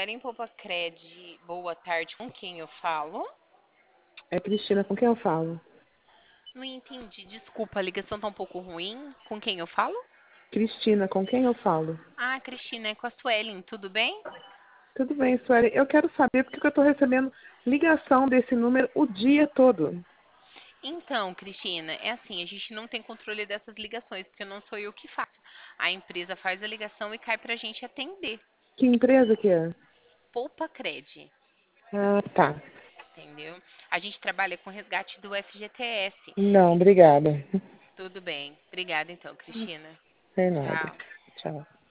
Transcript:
Suelen Popacred, boa tarde, com quem eu falo? É Cristina, com quem eu falo? Não entendi, desculpa, a ligação tá um pouco ruim. Com quem eu falo? Cristina, com quem eu falo? Ah, Cristina, é com a Suelen, tudo bem? Tudo bem, Sueli. Eu quero saber porque que eu estou recebendo ligação desse número o dia todo. Então, Cristina, é assim, a gente não tem controle dessas ligações, porque não sou eu que faço. A empresa faz a ligação e cai pra gente atender. Que empresa que é? Popacred, Ah, tá. entendeu? A gente trabalha com resgate do FGTS. Não, obrigada. Tudo bem. Obrigada então, Cristina. Sem nada. Tchau. Tchau.